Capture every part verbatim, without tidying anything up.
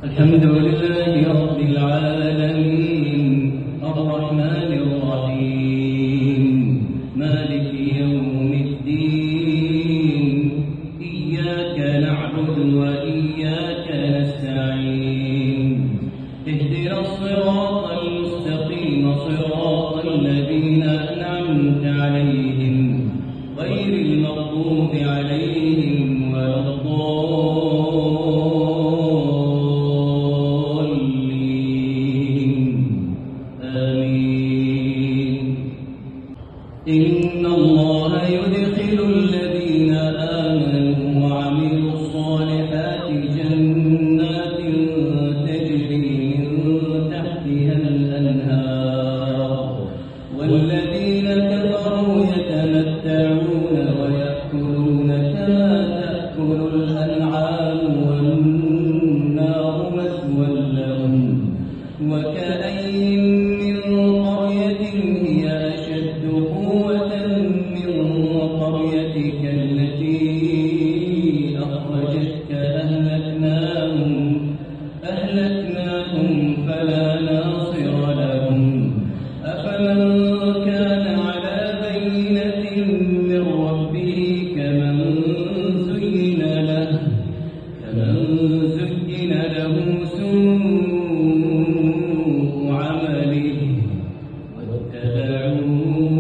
الحمد لله رب العالمين الرحمن الرحيم مالك يوم الدين إياك نعبد وإياك نستعين اهدنا الصراط المستقيم صراط الذين أنعمت عليهم غير المغضوب عليهم ولا الضالين آمين. إن الله يدخل الذين آمنوا وعملوا الصالحات جنات تجري من تحتها الأنهار والذين كفروا يتمتعون ويأكلون كما تأكل الأنعام والنار مثوى لهم وكأين من قرية هي أشد قوة من قريتك التي أخرجتك أهلكناهم أهلكناهم فلا ناصر لهم أفمن كان على بينة من ربه كمن زين له كمن زين له سوء عمله واتبعوا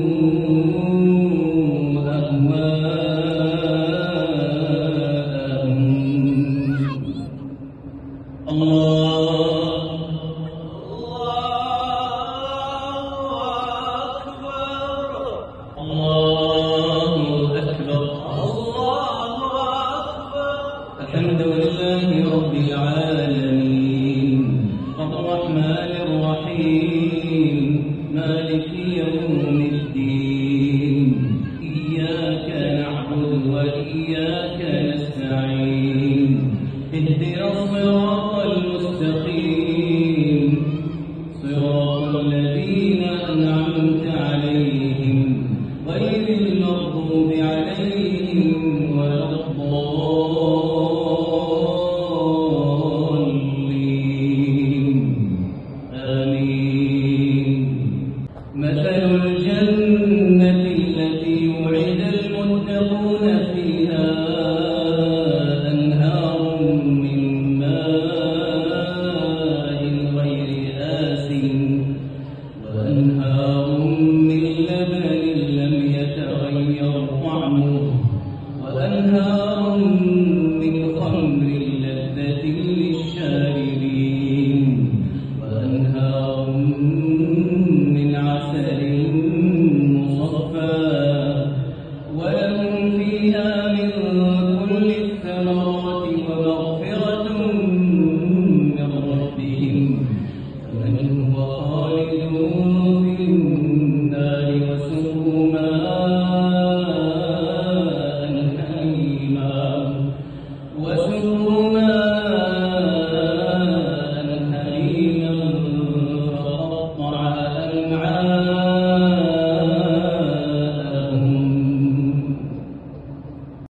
أهواءهم. الله الله أكبر الله أكبر. الحمد لله رب العالمين الرحمن الرحيم مالك يوم الدين إياك نعبد وإياك نستعين اهدنا الصراط المستقيم صراط الذين أنعمت عليهم غير المغضوب عليهم ولا الضالين آمين. مثل الجنة التي وعد المتقون فيها أنهار من ماء غير آسن وأنهار من لبن لم يتغير طعمه وأنهار من خمر لذة للشاربين وأنهار من عسل مصفى ولهم فيها من